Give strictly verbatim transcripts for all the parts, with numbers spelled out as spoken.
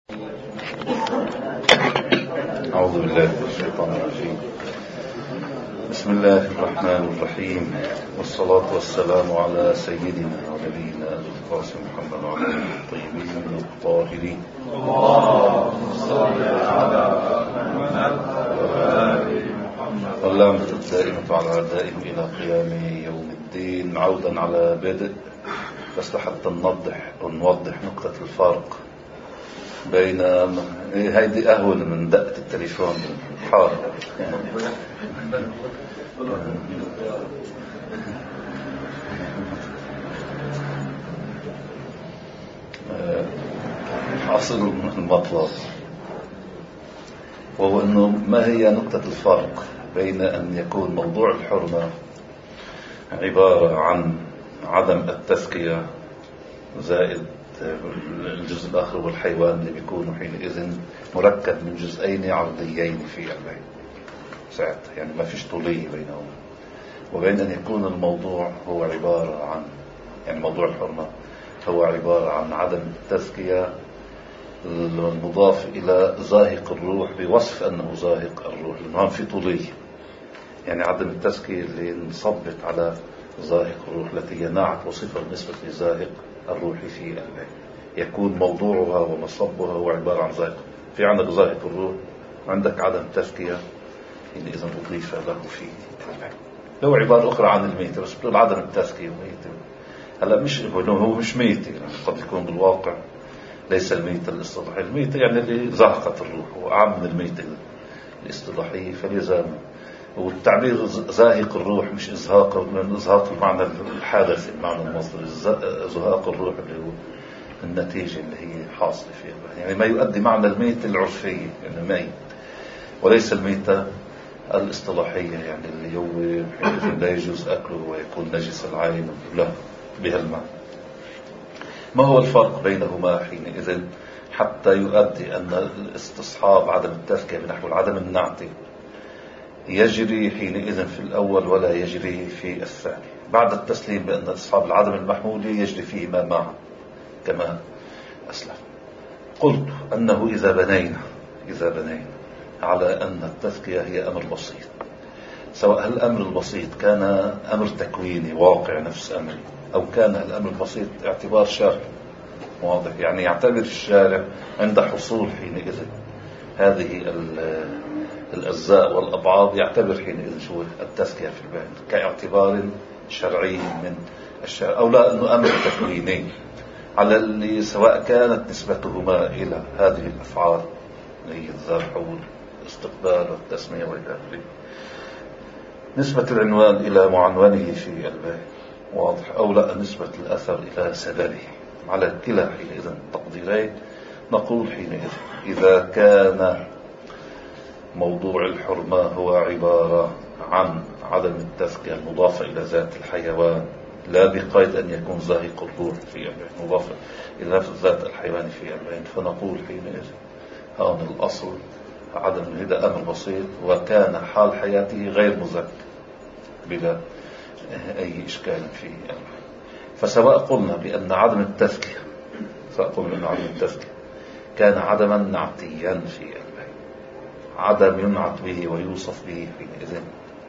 أعوذ بالله من الشيطان الرجيم. بسم الله الرحمن الرحيم، والصلاة والسلام على سيدنا ونبينا القاسم محمد وعلى آله الطيبين الطاهرين. اللهم صل على محمد وآل محمد. واللعنة الدائمة على أعدائهم إلى قيام يوم الدين. عودا على بدء، بس لحتى نوضح ونوضح نقطة الفرق بين هيدي أهون من دقة التليفون حار. حاصل المطلب وهو أنه ما هي نقطة الفرق بين أن يكون موضوع الحرمة عبارة عن عدم التزكية زائد الجزء الآخر والحيوان اللي بيكونوا حينئذ مركب من جزئين عرضيين في البيت ساعتها، يعني ما فيش طولية بينهم، وبين أن يكون الموضوع هو عبارة عن يعني موضوع الحرمة هو عبارة عن عدم التزكية المضاف إلى زاهق الروح بوصف أنه زاهق الروح، لأنه في طولية، يعني عدم التزكية اللي نصبت على زاهق الروح التي هي ناعت وصفة بالنسبة لزاهق الروح في البيت، يكون موضوعها ومصبها هو عبارة عن زاهق. في عندك زاهق الروح وعندك عدم تزكية إذا أضيف له في البيت. لو عبارة أخرى عن الميتة بس بتقول عدم التزكية وميتة، هلا مش هو مش ميتة، يعني قد يكون بالواقع ليس الميتة الاصطلاحية، الميتة يعني اللي زهقت الروح وأعم من الميتة الاصطلاحية، فلذا والتعبير زاهق الروح مش إزهاق، من إزهاق المعنى الحادث، المعنى المصدري، زهاق الروح اللي هو النتيجة اللي هي حاصلة فيها، يعني ما يؤدي معنى الميت العرفية، يعني ميت، وليس الميتة الاصطلاحية، يعني اللي هو لا يجوز أكله ويكون نجس العين لا بهالمعنى. ما هو الفرق بينهما حينئذ حتى يؤدي أن الاستصحاب عدم التزكية بنحو العدم النعتي يجري حينئذ في الأول ولا يجري في الثاني، بعد التسليم بأن أصحاب العدم المحمولي يجري فيهما معا كما أسلم. قلت أنه إذا بنينا إذا بنينا على أن التزكية هي أمر بسيط، سواء هل الأمر البسيط كان أمر تكويني واقع نفس أمري، أو كان الأمر البسيط اعتبار شرع واضح، يعني يعتبر الشارع عند حصول حينئذ هذه الأجزاء والأبعاد يعتبر حينئذ شو التزكية في البيت كاعتبار شرعي من الشارع، أو لا أنه أمر تكويني على اللي سواء كانت نسبتهما إلى هذه الأفعال اللي هي الذبح والاستقبال والتسمية وإلى آخره، نسبة العنوان إلى معنونه في البيت واضح، أو لا نسبة الأثر إلى سببه، على كلا حينئذ تقديرين نقول حينئذ إذا كان موضوع الحرمة هو عبارة عن عدم التزكية المضافة إلى ذات الحيوان لا بقيد أن يكون زاهق الروح في البيت مضافة إلى ذات الحيوان في البيت، فنقول حينئذ هذا الأصل عدم هذا أمر بسيط، وكان حال حياته غير مزكى بلا أي إشكال فيه. فسواء قلنا بأن عدم التزكية سواء قلنا بأن عدم التزكية كان عدما نعتيا في البيت، عدم ينعت به ويوصف به حينئذ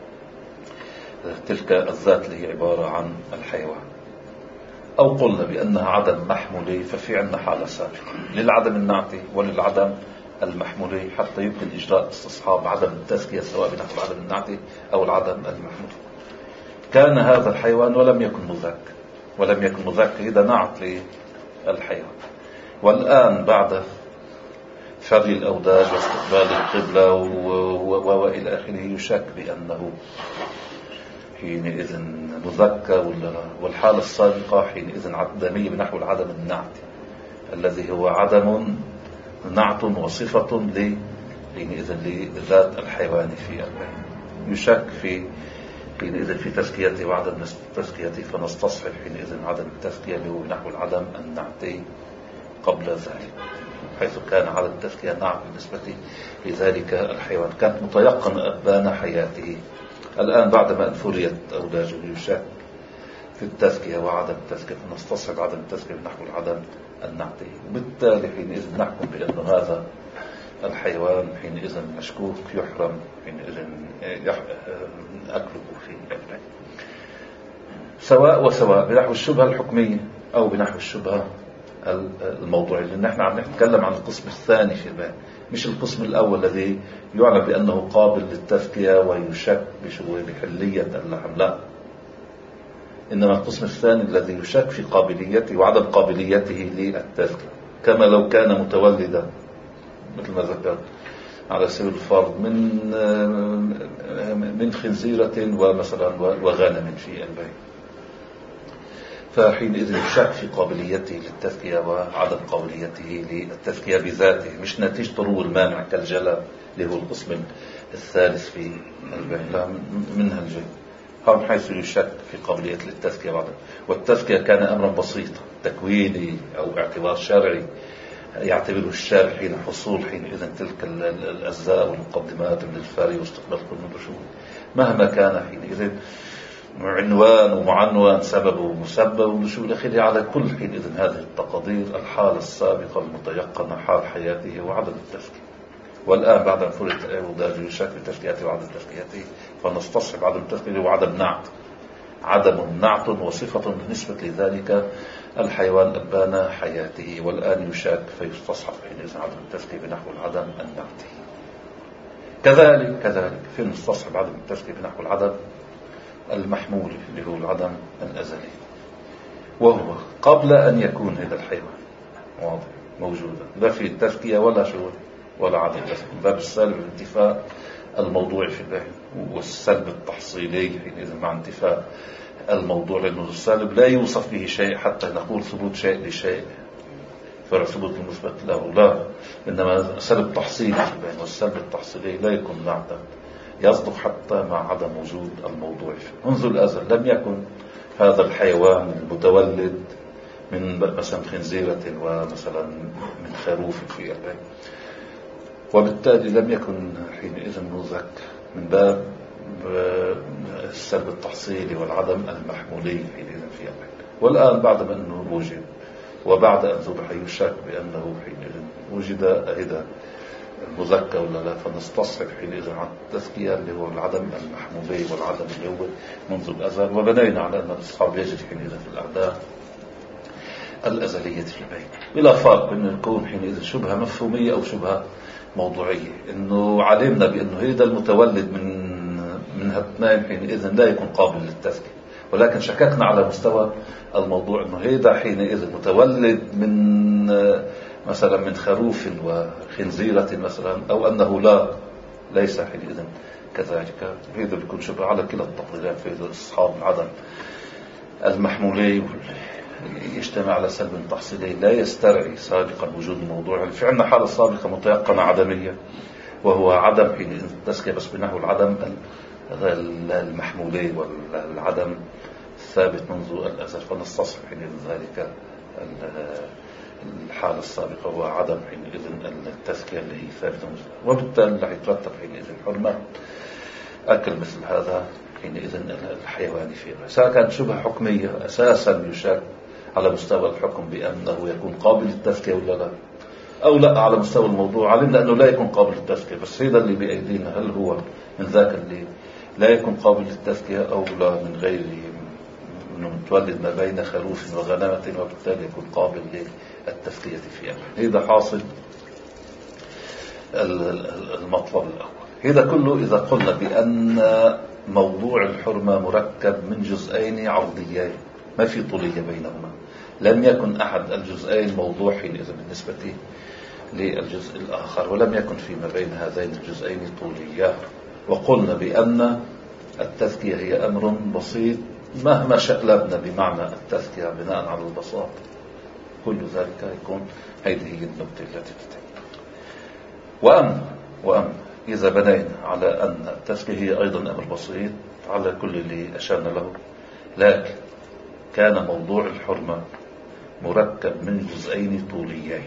تلك الذات اللي هي عبارة عن الحيوان، أو قلنا بأنها عدم محمولي، ففي عندنا حالة سابقة للعدم النعتي وللعدم المحمولي حتى يمكن إجراء استصحاب عدم التزكية سواء بنحو العدم النعتي أو العدم المحمولي. كان هذا الحيوان ولم يكن مذكى ولم يكن مذكى إذا نعت للحيوان، والآن بعد فري الأوداج واستقبال القبلة وإلى آخره يشك بأنه حينئذ مذكى ولا لا، والحالة السابقة حينئذ عدمية بنحو العدم النعتي الذي هو عدم نعت وصفة حينئذ لذات الحيوان في البيت، يشك في حينئذ في تزكيته وعدم تزكيته، فنستصحب حينئذ عدم التزكية اللي هو نحو العدم النعتي قبل ذلك، حيث كان على التزكية نعم بالنسبة لذلك الحيوان، كانت متيقن أبان حياته. الآن بعدما أنفريت أوداجه يشك في التزكية وعدم التزكية، فنستصحب عدم التزكية نحو العدم النعتي. وبالتالي حينئذ نحكم بأن هذا الحيوان حينئذ مشكوك يحرم حينئذ أكله في البيت، سواء وسواء بنحو الشبهة الحكمية أو بنحو الشبهة الموضوعية، لأن نحن عم نتكلم عن القسم الثاني في البيت، مش القسم الأول الذي يعلم بأنه قابل للتزكية ويشك بحلية اللحم، لا، إنما القسم الثاني الذي يشك في قابليته وعدم قابليته للتزكية، كما لو كان متولدا مثل ما ذكرت على سبيل الفرض من من خنزيرة ومثلا وغنم في البيت، فحينئذ يشك في قابليته للتزكية وعدم قابليته للتزكية بذاته، مش نتيجة طرو المانع كالجلى اللي هو القسم الثالث في البيت، لا، منها الجي هم حيث يشك في قابلية للتزكية بعد. والتزكية كان أمرا بسيطا تكويني أو اعتبار شرعي يعتبره الشارع حين حصول حينئذ تلك الأجزاء والمقدمات من الفاري واستقبال كل النشوء مهما كان حينئذ عنوان ومعنوان سبب ومسبب ونشوء الأخير، على كل حينئذ هذه التقدير الحالة السابقة المتيقنة حال حياته وعدم التزكية. والآن بعد أن فرط وداج يشك بتزكيته وعدم تزكيته فنستصحب عدم التزكية وعدم نعت، عدم نعت وصفة بالنسبة لذلك الحيوان أبان حياته، والآن يشاك فيستصحب حينئذ عدم التزكية بنحو العدم النعتي. كذلك كذلك في نستصحب عدم التزكية بنحو العدم المحمول اللي هو العدم الأزلي، وهو قبل أن يكون هذا الحيوان واضح موجودا لا في التزكية ولا شو ولا عدم التزكية، باب السلب الانتفاء الموضوعي في الباهي والسلب التحصيلي حينئذ مع انتفاء الموضوع، لأنه السالب لا يوصف به شيء حتى نقول ثبوت شيء لشيء فرع ثبوت المثبت له، لا، إنما سلب تحصيلي في الباهي، والسلب التحصيلي لا يكون نعتا يصدق حتى مع عدم وجود الموضوع فيه. منذ الأزل لم يكن هذا الحيوان المتولد من مثلا خنزيرة ومثلا من خروف في البيت، وبالتالي لم يكن حينئذ نوزك من باب السلب التحصيلي والعدم المحمولي حينئذ في البيت. والآن بعد ما أنه وجد وبعد أن ذبح يشك بأنه حينئذ وجد أهدا المذكى ولا لا، فنستصحب حينئذ عن التزكية اللي هو العدم المحمولي والعدم اللي هو منذ الأزل، وبنينا على أن الإصحاب يجد حينئذ في الأعداء الأزلية في البيت، بلا فرق أنه يكون حينئذ شبهة مفهومية أو شبهة موضوعية، أنه علمنا بأنه هذا المتولد من من هالاثنين حينئذ لا يكون قابل للتزكية، ولكن شككنا على مستوى الموضوع أنه هذا حينئذ متولد من مثلا من خروف وخنزيرة مثلا، أو أنه لا ليس حينئذ كذلك. هذا بيكون شبه على كلا التقديرات في أصحاب العدم المحمولي يجتمع على سلب تحصيلي لا يسترعي سابقا وجود الموضوع. في عندنا حالة سابقة متيقنة عدمية وهو عدم حينئذ التزكية بس بنحو العدم المحمولي والعدم الثابت منذ الأزل، فنستصحب حينئذ ذلك الحالة السابقة هو عدم حينئذ التزكية اللي هي ثابتة، وبالتالي رح يترتب حينئذ حرمة أكل مثل هذا حينئذ الحيواني فيه، سواء كانت شبهة حكمية أساسا يشاك على مستوى الحكم بأنه يكون قابل للتزكية ولا لا، أو لا على مستوى الموضوع علمنا أنه لا يكون قابل للتزكية، بس هذا اللي بأيدينا هل هو من ذاك اللي لا يكون قابل للتزكية أو لا من غيره، أنه متولد ما بين خروف وغنمة وبالتالي يكون قابل للتزكية في أمره. هذا حاصل المطلب الأول. هذا كله إذا قلنا بأن موضوع الحرمة مركب من جزئين عرضيين ما في طولية بينهما، لم يكن أحد الجزئين موضوع حينئذ بالنسبة للجزء الآخر، ولم يكن فيما بين هذين الجزئين طولية. وقلنا بأن التزكية هي أمر بسيط مهما شألبنا بمعنى التزكية بناء على البساطة، كل ذلك يكون هذه هي النقطة التي تتم. وأما وأما إذا بنينا على أن التزكية هي أيضا أمر بسيط على كل اللي أشرنا له، لكن كان موضوع الحرمة مركب من جزئين طوليين،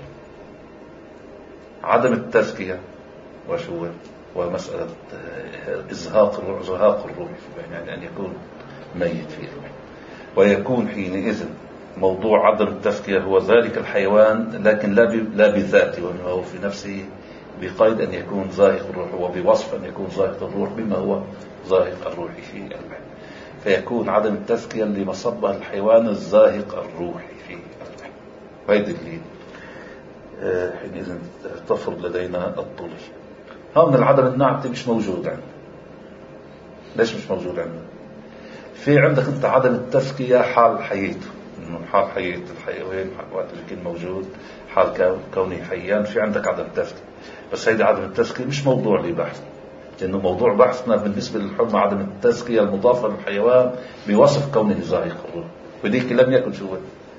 عدم التزكية وشو ومسألة إزهاق الروح، زهاق الروح يعني أن يكون ميت فيه. ويكون حينئذ موضوع عدم التزكية هو ذلك الحيوان، لكن لا بذاته وما هو في نفسه، بقيد أن يكون زاهق الروح، وبوصف أن يكون زاهق الروح بما هو زاهق الروح في البحر، فيكون عدم التزكية اللي مصبه الحيوان الزاهق الروحي في البحر. هيدي اللي حينئذ تفرض لدينا الطولي. هون العدم النعتي مش موجود عندنا. ليش مش موجود عندنا؟ في عندك انت عدم التزكية حال حياته، انه حال حياة الحيوان وقت اللي كان موجود حال كونه حيان في عندك عدم التزكية، بس هيدا عدم التزكية مش موضوع لبحث، لأنه موضوع بحثنا بالنسبة للحرمة عدم التزكية المضافة للحيوان بوصف كونه زاهق الروح، وديك لم يكن شو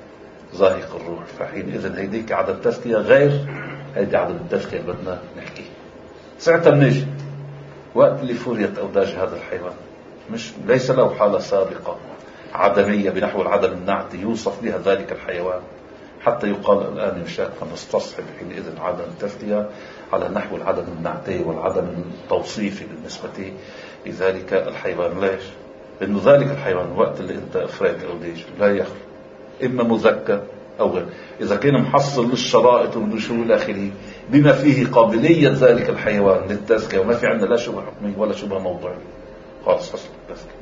زاهق الروح، فحينئذ هيديك عدم التزكية غير هيدي عدم التزكية بدنا نحكي. ساعتها بنيجي وقت اللي فريت أوداج هذا الحيوان مش ليس له حالة سابقة عدمية بنحو العدم النعتي يوصف بها ذلك الحيوان حتى يقال الآن يشاك، فنستصحب حينئذ عدم التزكية على نحو العدم النعتي والعدم التوصيفي بالنسبة لذلك الحيوان. ليش؟ لأنه ذلك الحيوان وقت اللي انت افريت أوداج لا يخلو إما مزكى أو غير، إذا كان محصل للشرائط والنشوء الآخري بما فيه قابلية ذلك الحيوان للتزكية، وما في عندنا لا شبه حكمي ولا شبه موضوعي خالص حصل التزكية،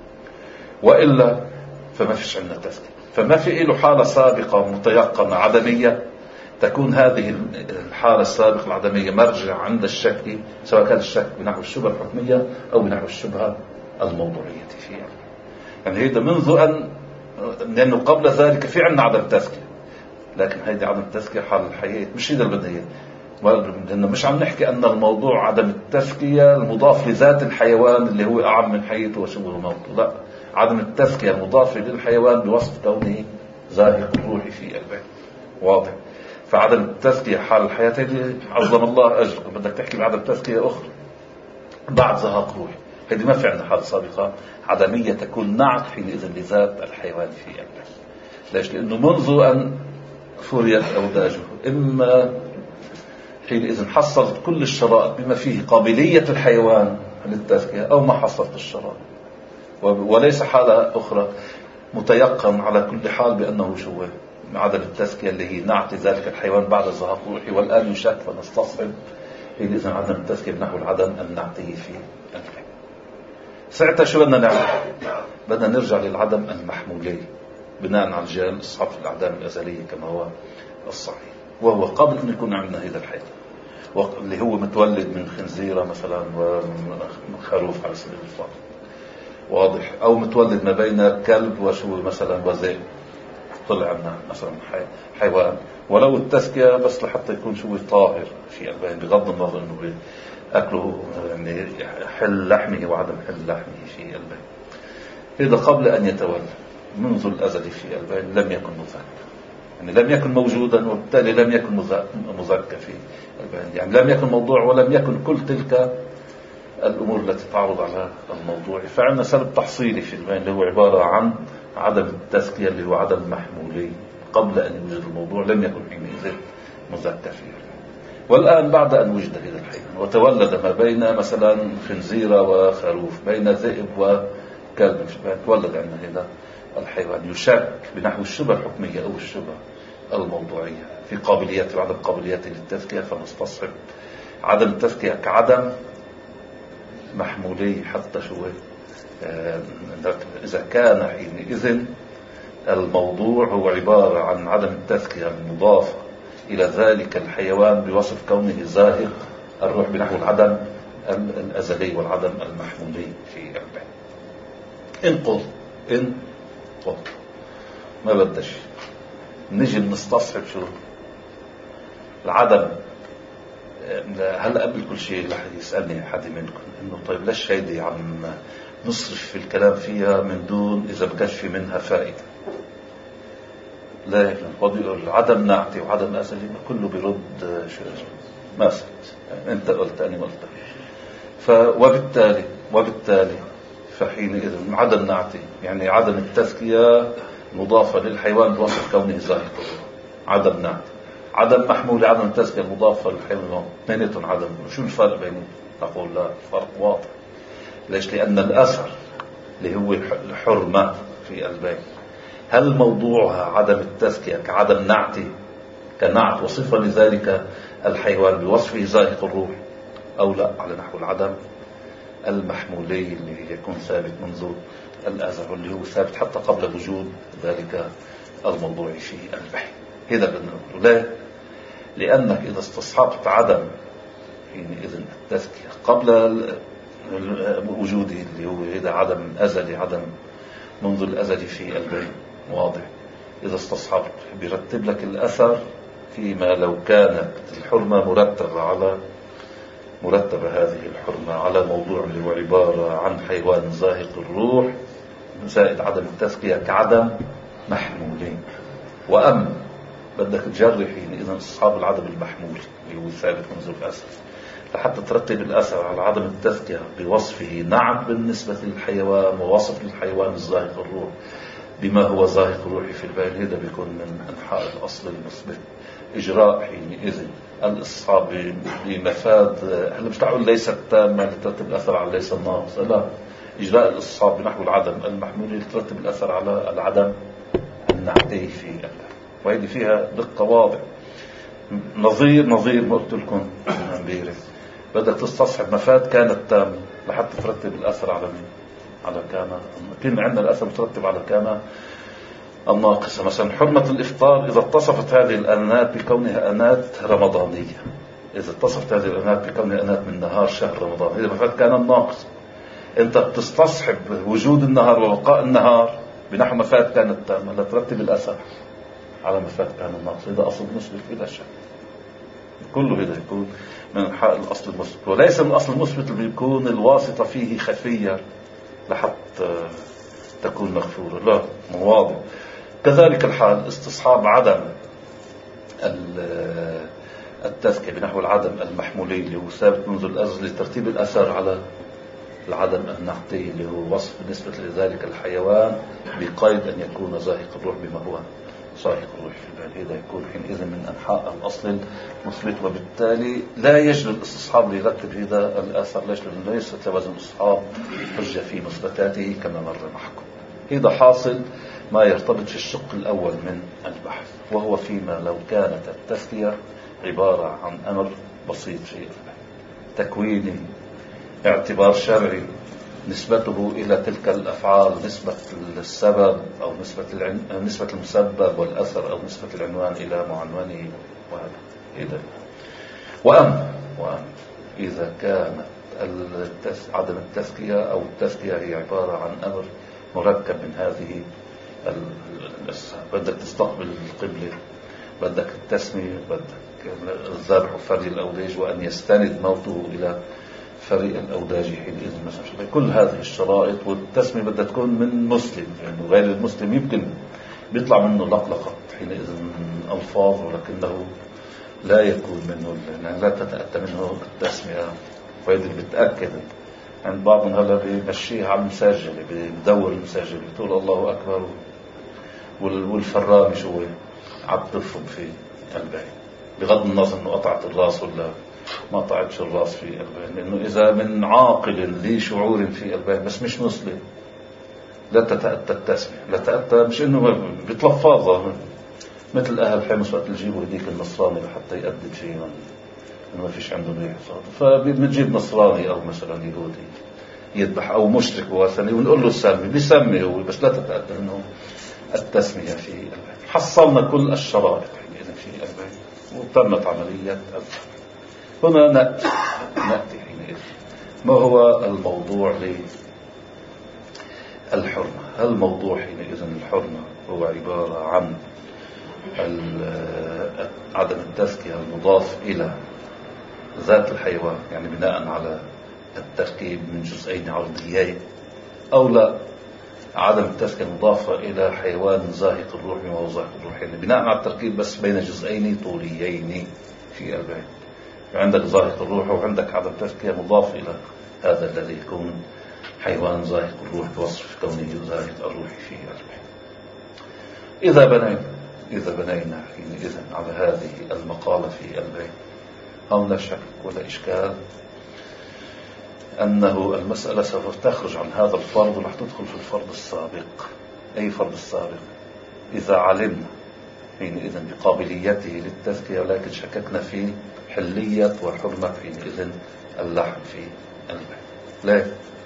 وإلا فما فيش عندنا تزكية، فما في له حالة سابقة متيقنة عدمية تكون هذه الحالة السابقة العدمية مرجع عند الشك، سواء كان الشك بنحو الشبهة الحكمية أو بنحو الشبهة الموضوعية فيها. يعني هذا منذ أن لأنه قبل ذلك في عندنا عدم تزكية، لكن هيدي عدم التزكية حال الحياة مش هيدا البديهية، لأنه مش عم نحكي أن الموضوع عدم التزكية المضاف لذات الحيوان اللي هو أعم من حياته وشبه موته، لا، عدم التزكية المضاف للحيوان بوصف كونه زاهق الروح في البيت. واضح؟ فعدم التزكية حال الحياة هذه عظم الله أجركم، بدك تحكي بعدم تزكية أخرى بعد زهق روح، هذه ما في عندنا حالة سابقة عدمية تكون نعت حينئذ لذات الحيوان في البيت. ليش؟ لأنه منذ أن فريت أوداجه إما حينئذ حصلت كل الشرائط بما فيه قابلية الحيوان للتزكية أو ما حصلت الشرائط، وليس حالة أخرى متيقن على كل حال بأنه شو عدم التزكية اللي هي نعت ذلك الحيوان بعد الزهق روحي، والآن يشك فنستصحب حينئذ عدم التزكية بنحو العدم النعتي في الحيوان. ساعتها شو بدنا نعمل؟ بدنا نرجع للعدم المحمولي بناء على الجال الصحف الأعدام الأزلية كما هو الصحيح، وهو قبل أن يكون عندنا هذا الحيوان اللي هو متولد من خنزيرة مثلا ومن خروف على سبيل الفرض، واضح، أو متولد ما بين كلب وشو مثلا وذئب، طلع لنا مثلا حيوان، ولو التزكية بس لحتى يكون شو طاهر في البين بغض النظر أنه أكله يعني حل لحمه وعدم حل لحمه في البين. إذا قبل أن يتولد منذ الأزل في البين لم يكن مزكى، يعني لم يكن موجودا وبالتالي لم يكن مزكى في البين، يعني لم يكن موضوع ولم يكن كل تلك الأمور التي تعرض على الموضوع. فعندنا سبب تحصيلي في البين اللي هو عبارة عن عدم التزكية اللي هو عدم محمولي قبل أن يوجد الموضوع، لم يكن حينئذ مزكى فيه. والآن بعد أن وجد هذا الحيوان وتولد ما بين مثلا خنزيرة وخروف، بين ذئب وكلب، تولد عندنا هذا الحيوان يشك بنحو الشبه الحكمية أو الشبه الموضوعية في قابليات وعدم قابليات للتزكية، فنستصحب عدم التزكية كعدم محمولي حتى شو إذا كان حينئذ الموضوع هو عبارة عن عدم التزكية المضافة إلى ذلك الحيوان بوصف كونه زاهق الروح بنحو العدم الأزلي والعدم المحمولي في البين. إن قل إن قل ما بدش نجي نستصحب شو العدم. هلا قبل كل شيء رح يسألني حد منكم إنه طيب ليش هيدي عم نصرف في الكلام فيها من دون إذا بكاش في منها فائدة؟ لا، العدم نعتي وعدم أزلي كله برد شو ما سألت، يعني أنت قلت أنا قلت، فوبالتالي وبالتالي فحينئذ عدم نعتي يعني عدم التزكية مضافة للحيوان بوصف كونه زاهق، عدم نعتي عدم محمول عدم التزكية المضافة للحيوان، اثنيناتهم عدم. شو الفرق بينهم؟ نقول لا، الفرق واضح. ليش؟ لأن الأثر اللي هو الحرمة في البين هل موضوعها عدم التزكية كعدم نعته، كنعت وصفة لذلك الحيوان بوصفه زاهق الروح، أو لا على نحو العدم المحمولي اللي يكون ثابت منذ الأزل، واللي هو ثابت حتى قبل وجود ذلك الموضوع في البحث. هذا بنقول لا، لأنك إذا استصحبت عدم حينئذ التزكية قبل وجوده اللي هو هذا عدم أزلي، عدم منذ الأزل في البين واضح، إذا استصحبت بيرتب لك الأثر فيما لو كانت الحرمة مرتبة على مرتبة هذه الحرمة على موضوع اللي هو عبارة عن حيوان زاهق الروح زائد عدم التزكية كعدم محمولين. وأما بدك تجري حينئذ استصحاب العدم المحمول اللي هو ثابت منذ الأزل لحتى ترتب الأثر على عدم التزكية بوصفه نعت بالنسبة للحيوان ووصف للحيوان الزاهق الروح بما هو زاهق الروح في البين. هذا بيكون من أنحاء الأصل المثبت. إجراء حينئذ الاستصحاب بمفاد، هل مش تعقول ليست تامة لترتب الأثر على ليس الناقص، لا، إجراء الاستصحاب بنحو العدم المحمول لترتب الأثر على العدم النعتي في البين. وهذه فيها دقة واضح. نظير نظير ما قلت لكم امبارح، بدك تستصحب مفاد كانت تامة لحتى ترتب الأثر على مين؟ على كان. كنا عندنا الأثر مترتب على كان الناقصة. مثلا حرمة الإفطار إذا اتصفت هذه الآنات بكونها آنات رمضانية، إذا اتصفت هذه الآنات بكونها آنات من نهار شهر رمضان، إذا مفاد كان الناقص. أنت بتستصحب وجود النهار وبقاء النهار بنحو مفاد كانت تامة لترتب الأثر على مفاد كان الناقص. إذا أصل مثبت بلا شك، كله هذا يكون من أنحاء الأصل المثبت، وليس من الأصل المثبت اللي بيكون الواسطة فيه خفية لحتى تكون مغفورة، لا، واضح. كذلك الحال استصحاب عدم التزكية بنحو العدم المحمولي اللي هو ثابت منذ الأزل لترتيب الأثر على العدم النعتي اللي هو وصف بالنسبة لذلك الحيوان بقيد أن يكون زاهق الروح بما هو زاهق الروح في البال. هذا يكون حينئذ من أنحاء الأصل المثبت، وبالتالي لا يجري الاستصحاب ليرتب هذا الأثر. ليش؟ لأنه ليس لازم الاستصحاب حجة في مثبتاته كما مر معكم. هذا حاصل ما يرتبط في الشق الأول من البحث، وهو فيما لو كانت التزكية عبارة عن أمر بسيط في تكويني اعتبار شرعي نسبته إلى تلك الأفعال نسبة السبب أو نسبة العن... نسبة المسبب والأثر أو نسبة العنوان إلى معنونه. وهذا إذا وأما وأما إذا كانت التس... عدم التزكية أو التزكية هي عبارة عن أمر مركب من هذه الأسباب، بدك تستقبل القبلة، بدك التسمية، بدك الذبح وفري الأوداج وأن يستند موته إلى فريق الأوداج حينئذ مثلا، كل هذه الشرائط. والتسمية بدها تكون من مسلم، يعني غير المسلم يمكن بيطلع منه لقلقة حينئذ من ألفاظ ولكنه لا يكون منه، يعني لا تتأتى منه التسمية. وهذه بتأكد عند بعضهم هلا بيمشيها على المساجلة، بدور المساجلة بتقول الله أكبر والفرامي شو عبطفهم في البين، بغض النظر انه قطعت الراس ولا ما قطعتش الراس في البين، لانه اذا من عاقل لي شعور في البين بس مش مسلم لا تتأتى التسمية، لا تتأتى، مش انه بتلفظها مثل اهل حمص وقت يجيبوا هديك النصراني لحتى يقدم شيء انه ما فيش عنده ريح صوت، فبنجيب نصراني او مثلا يهودي يذبح او مشرك وثني ونقول له سمي، بيسمي هو بس لا تتأتى انه التسمية في البين. حصلنا كل الشرائط حينئذ في البين وتمت عملية الذبح. هنا نأتي نأتي حينئذ ما هو الموضوع للحرمة؟ هل الموضوع حينئذ الحرمة هو عبارة عن عدم التزكية المضاف إلى ذات الحيوان، يعني بناء على التركيب من جزئين عرضيين، أو لا عدم التزكية المضافة إلى حيوان زاهق الروح وهو زاهق الروح، يعني بناء على التركيب بس بين جزئين طوليين في البين، عندك زاهق الروح وعندك عدم تزكية مضاف إلى هذا الذي يكون حيوان زاهق الروح بوصف كونه زاهق الروح في البين. إذا بنينا إذا بنينا حينئذ على هذه المقالة في البين، أو لا شك ولا إشكال أنه المسألة سوف تخرج عن هذا الفرض ورح تدخل في الفرض السابق. أي فرض السابق؟ إذا علمنا حينئذ بقابليته للتزكية، ولكن شككنا في حلية وحرمة حينئذ اللحم في البيع. لا،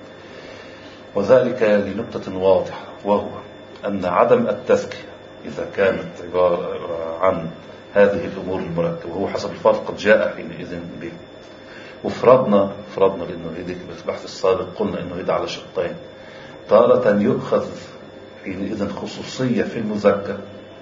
وذلك لنقطة واضحة، وهو أن عدم التزكية إذا كانت عبارة عن هذه الأمور المركبة، وهو حسب الفرق قد جاء حينئذ به. وفرضنا فرضنا لأنه هيديك بالبحث السابق قلنا أنه هيدا على شقين، تارة يؤخذ حينئذ خصوصية في المزكى،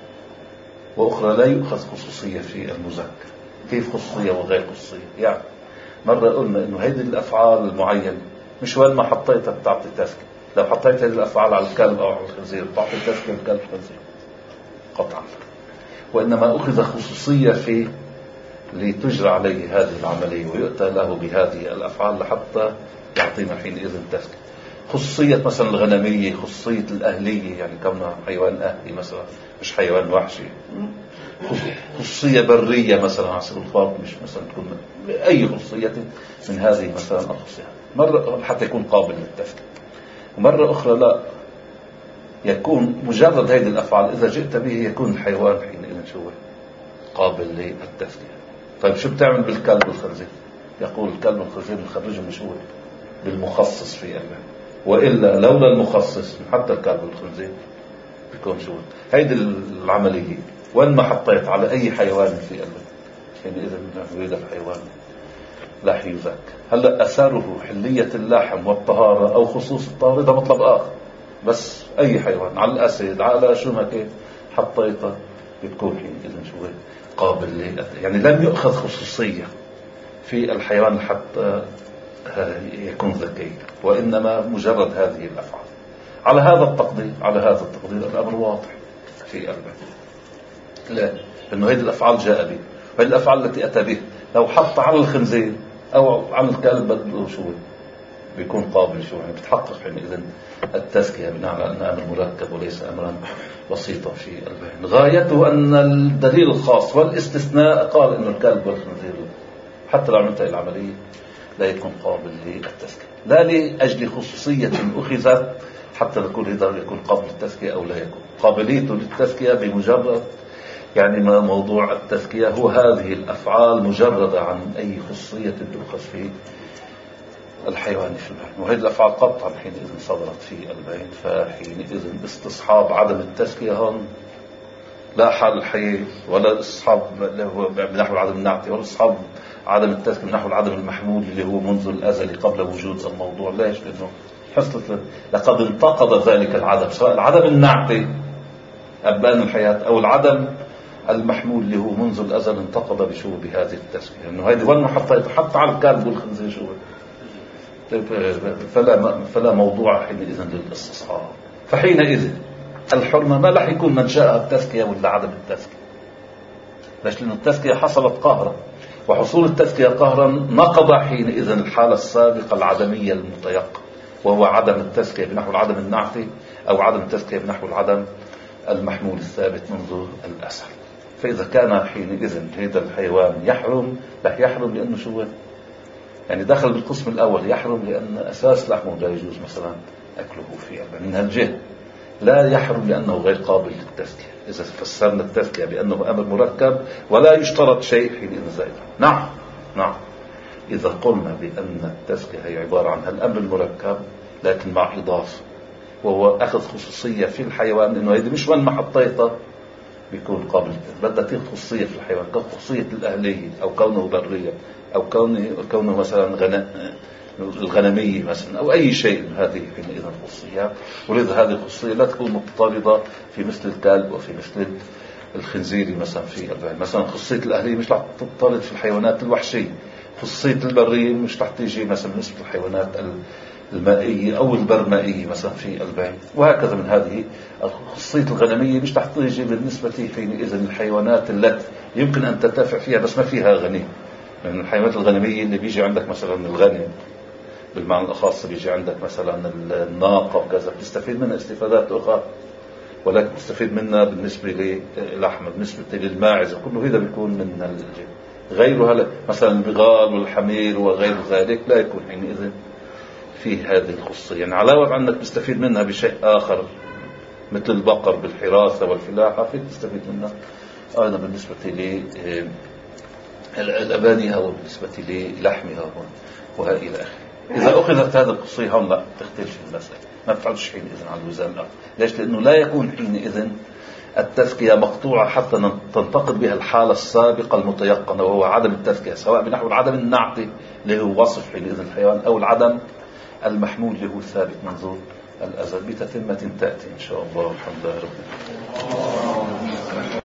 وأخرى لا يؤخذ خصوصية في المزكى. كيف خصوصية وغير خصوصية؟ يعني مرة قلنا أنه هذه الأفعال المعينة مش وين ما حطيتها بتعطي تزكية. لو حطيت هذه الأفعال على الكلب أو على الخنزير بتعطي تزكية الكلب والخنزير قطعا، وإنما أخذ خصوصية فيه لتجرى عليه هذه العملية ويؤتى له بهذه الأفعال لحتى يعطينا حينئذ تزكية. خصوصية مثلا الغنمية، خصوصية الأهلية، يعني كونها حيوان أهلي مثلا مش حيوان وحشي. خصوصية برية مثلا على سبيل الفرض، مش مثلا تكون أي خصوصية من هذه مثلا الخصوصيات، مرة حتى يكون قابل للتزكية، ومرة أخرى لا، يكون مجرد هذه الأفعال إذا جئت به يكون الحيوان حينئذ شو قابل للتزكية. طيب شو بتعمل بالكلب والخنزير؟ يقول الكلب والخنزير نخرجهم شو بالمخصص في الله، وإلا لولا المخصص حتى الكلب والخنزير بيكون شو هيدي العملية. وين ما حطيت على أي حيوان في الله حينئذ هذا الحيوان لا يزكى. هلا أثاره حلية اللحم والطهارة أو خصوص الطهارة ده مطلب آخر، بس أي حيوان على الأسد على شو ما كيف حطيته بتكون حينئذ شو قابل لي. يعني لم يؤخذ خصوصية في الحيوان حتى يكون ذكي، وإنما مجرد هذه الأفعال. على هذا التقدير على هذا التقدير الأمر واضح في البيع. لا، إنه هذه الأفعال جاء به، وهذه الأفعال التي أتى به لو حط على الخنزير أو على الكلب بدو شو بيكون قابل شو يعني بتحقق حينئذ التزكية بناء على أن أمر مركب وليس أمرا بسيطا في البيع. غايته أن الدليل الخاص والاستثناء قال إنه الكلب والخنزير حتى لو عملت العملية لا يكون قابل للتزكية، لا لأجل خصوصية أخذت حتى نقول هذا يكون قابل للتزكية أو لا يكون. قابليته للتزكية بمجرد يعني ما موضوع التزكية هو هذه الأفعال مجردة عن أي خصوصية تؤخذ في الحيوان في البين، وهذه الأفعال قطعا حينئذ صدرت في البين، فحينئذ استصحاب عدم التزكية هون لا حل حي ولا استصحاب اللي هو من نحو عدم النعتي، ولا استصحاب عدم التزكية من نحو العدم المحمول اللي هو منذ الأزل قبل وجود الموضوع. ليش؟ لأنه حصلت لقد انتقض ذلك العدم، سواء العدم النعتي أبان الحياة أو العدم المحمول اللي هو منذ الأزل انتقض بشو بهذه التزكية. لأنه هذه وين ما حطيته حتى على الكلب والخنزير شو فلا فلا موضوع حينئذ للاستصحاب. فحينئذ الحرمة ما راح يكون منشأها التزكية ولا عدم التزكية. ليش؟ لأن التزكية حصلت قهرا، وحصول التزكية قهرا نقض حينئذ الحالة السابقة العدمية المتيقن، وهو عدم التزكية بنحو العدم النعتي أو عدم التزكية بنحو العدم المحمول الثابت منذ الأزل. فإذا كان حينئذ هذا الحيوان يحرم، لا يحرم لأنه شو يعني دخل بالقسم الأول، يحرم لأن أساس لحمه لا يجوز مثلا أكله في من هالجهة. لا يحرم لأنه غير قابل للتزكية إذا فسرنا التزكية بأنه أمر مركب ولا يشترط شيء حينئذ زائد. نعم نعم إذا قلنا بأن التزكية هي عبارة عن هالأمر المركب لكن مع إضافة، وهو أخذ خصوصية في الحيوان، إنه هذه مش وين ما حطيته بيكون قابل بدها تاخذ خصوصية في الحيوان، كخصوصية الأهلية أو كونه برية أو كونه كونه مثلا غنم الغنمية مثلا أو أي شيء من هذه حينئذ الخصوصيات. ولذا هذه الخصوصية لا تكون متطابقة في مثل الكلب وفي مثل الخنزير مثلا في البعير. مثلا خصوصية الأهلية مش رح تطالب في الحيوانات الوحشية، خصوصية البرية مش رح تيجي مثلا مثل الحيوانات المائية أو البرمائية مثلا في البعير، وهكذا من هذه خصوصية الغنمية مش رح تيجي بالنسبة حينئذ للحيوانات التي يمكن أن تنتفع فيها بس ما فيها غنيم. لأن يعني الحيوانات الغنمية اللي بيجي عندك مثلا الغنم بالمعنى الأخص، بيجي عندك مثلا الناقة وكذا بتستفيد منها استفادات أخرى، ولكن تستفيد منها بالنسبة للحمة بالنسبة للماعز كله هذا بيكون من الجن. غيرها مثلا البغال والحمير وغير ذلك لا يكون حينئذ في هذه الخصوصية، يعني علاوة عن أنك تستفيد منها بشيء آخر مثل البقر بالحراسة والفلاحة فيك تستفيد منها أيضا بالنسبة للأبانيها وبالنسبة للحمها وها إلى آخره. إذا أخذت هذه الخصوصية هون لا تختلف المسألة، ما بتعدش حينئذ عن الوزان الأخر. ليش؟ لأنه لا يكون حينئذ التزكية مقطوعة حتى تنتقد بها الحالة السابقة المتيقنة وهو عدم التزكية، سواء بنحو العدم النعتي اللي هو وصف حينئذ الحيوان أو العدم المحمول اللي هو ثابت منذ الأزل بتتمة تأتي إن شاء الله. والحمد لله رب العالمين.